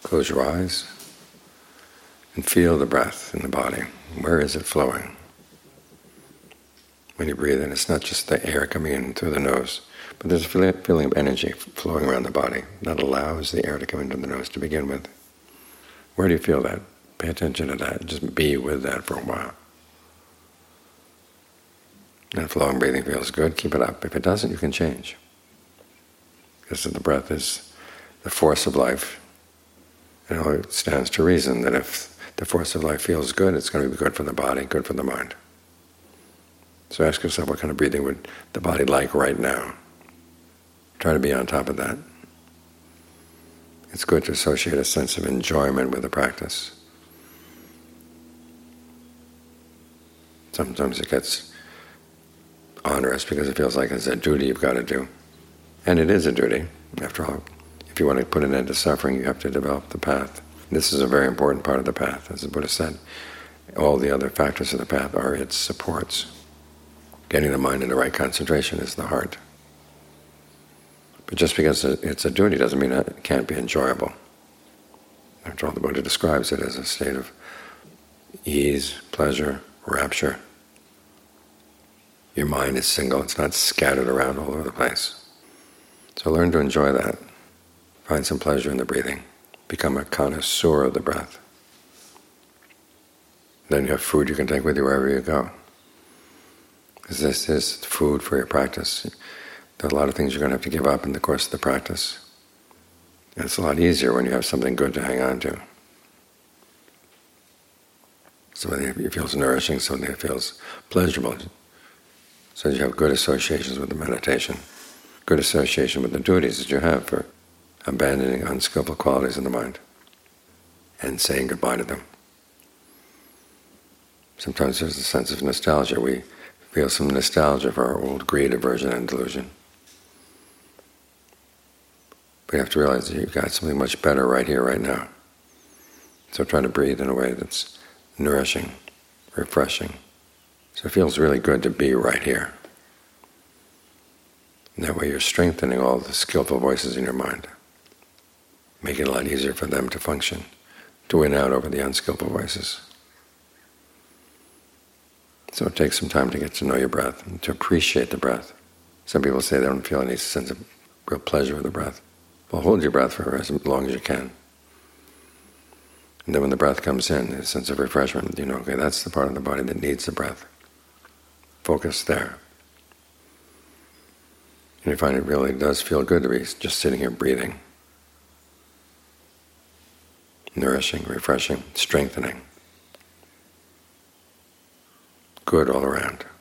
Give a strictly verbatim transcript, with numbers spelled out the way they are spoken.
Close your eyes and feel the breath in the body. Where is it flowing? When you breathe in, it's not just the air coming in through the nose, but there's a feeling of energy flowing around the body that allows the air to come into the nose to begin with. Where do you feel that? Pay attention to that. Just be with that for a while. And if flowing breathing feels good, keep it up. If it doesn't, you can change. Because the breath is the force of life. And it stands to reason that if the force of life feels good, it's going to be good for the body, good for the mind. So ask yourself, what kind of breathing would the body like right now? Try to be on top of that. It's good to associate a sense of enjoyment with the practice. Sometimes it gets onerous because it feels like it's a duty you've got to do. And it is a duty. After all, if you want to put an end to suffering, you have to develop the path. This is a very important part of the path. As the Buddha said, all the other factors of the path are its supports. Getting the mind in the right concentration is the heart. But just because it's a duty doesn't mean it can't be enjoyable. After all, the Buddha describes it as a state of ease, pleasure, rapture. Your mind is single, it's not scattered around all over the place. So learn to enjoy that. Find some pleasure in the breathing. Become a connoisseur of the breath. Then you have food you can take with you wherever you go. Because this is food for your practice. There are a lot of things you're going to have to give up in the course of the practice. And it's a lot easier when you have something good to hang on to. Something that feels nourishing, something that feels pleasurable. So you have good associations with the meditation, good association with the duties that you have for abandoning unskillful qualities in the mind and saying goodbye to them. Sometimes there's a sense of nostalgia. We feel some nostalgia for our old greed, aversion, and delusion. But you have to realize that you've got something much better right here, right now. So try to breathe in a way that's nourishing, refreshing. So it feels really good to be right here. And that way you're strengthening all the skillful voices in your mind, making it a lot easier for them to function, to win out over the unskillful voices. So it takes some time to get to know your breath and to appreciate the breath. Some people say they don't feel any sense of real pleasure with the breath. Well, hold your breath for as long as you can. And then when the breath comes in, a sense of refreshment, you know, okay, that's the part of the body that needs the breath. Focus there. And you find it really does feel good to be just sitting here breathing. Nourishing, refreshing, strengthening. Good all around.